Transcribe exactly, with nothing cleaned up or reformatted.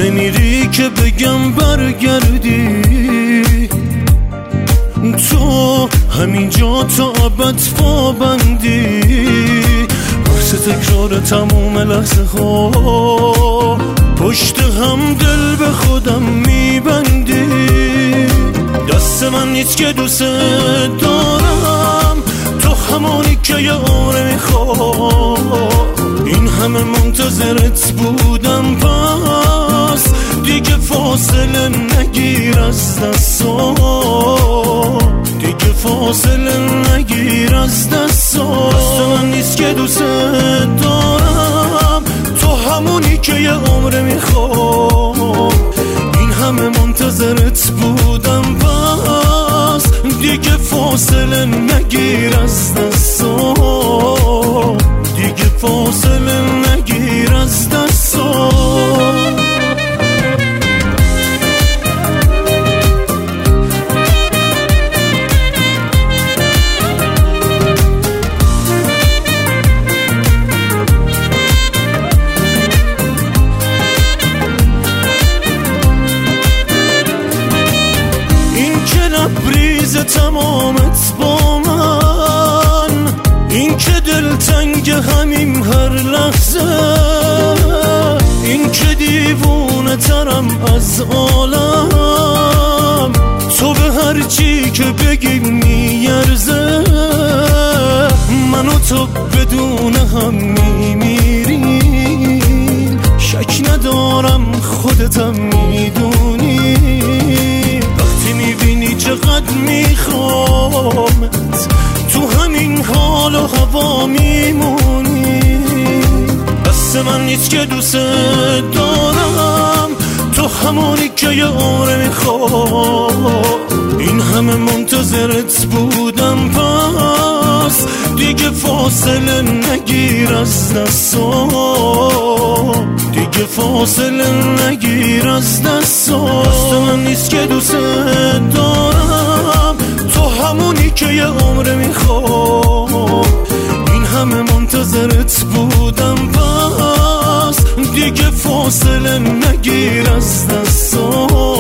نمیری که بگم برگردی، تو همینجا تا ابد پابندی، عکس تکرار تموم لحظه ها، پشت هم دل به خودم میبندی. دست من نیست که دوست دارم، تو همونی که یه عمر میخوام. این همه منتظرت بودم، پس دیگه فاصله نگیر از دستام، دیگه فاصله نگیر از دستام. دست من نیست که دوست دارم، تو همونی که یه عمر میخوام. این همه منتظرت بودم، پس دیگه فاصله نگیر از دستام، دیگه فاصله نگیر از دستام. بریز تمامت با من، این که دل تنگ همیم هر لحظه، این که دیوونه ترم از عالم، تو به هر چی که بگی میارزه. من و تو بدون هم میمیریم، شک ندارم خودتم میدونی. میبینی چقدر میخوامت، تو همین حال و هوا میمونی. دست من نیست که دوست دارم، تو همونی که یه عمر میخوام. این همه منتظرت بودم، پس دیگه فاصله نگیر از دستام، دیگه فاصله نگیر از دستام. دست من نیست که دوست دارم، تو همونی که یه عمر میخوام. این همه منتظرت بودم، پس دیگه فاصله نگیر از دستام.